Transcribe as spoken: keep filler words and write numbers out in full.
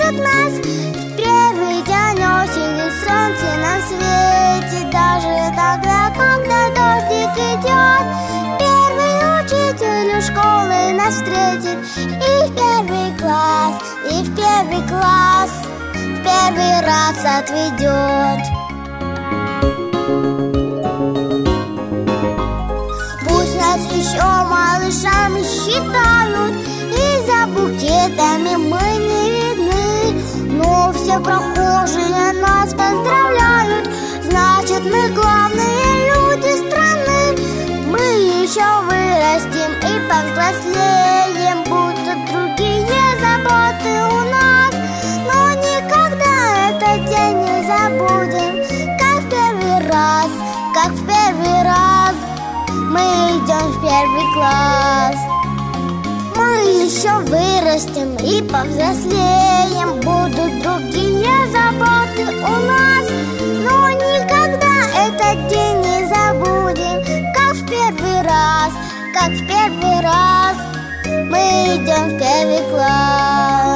ждет нас. В первый день осени солнце нам светит, даже тогда, когда дождик идет. Первый учитель у школы нас встретит, и в первый класс, и в первый класс в первый раз отведет. Пусть нас еще малышами считают, и за букетами мы не видны, но все прохожие нас поздравляют. Значит, мы главные люди страны. Мы еще вырастем и повзрослеем, будут другие заботы у нас, но никогда этот день не забудем. Как в первый раз, как в первый раз мы идем в первый класс. Мы еще вырастем и повзрослеем, будут другие заботы у нас, но никогда этот день не забудем. Как в первый раз, как в первый раз мы идем в первый класс.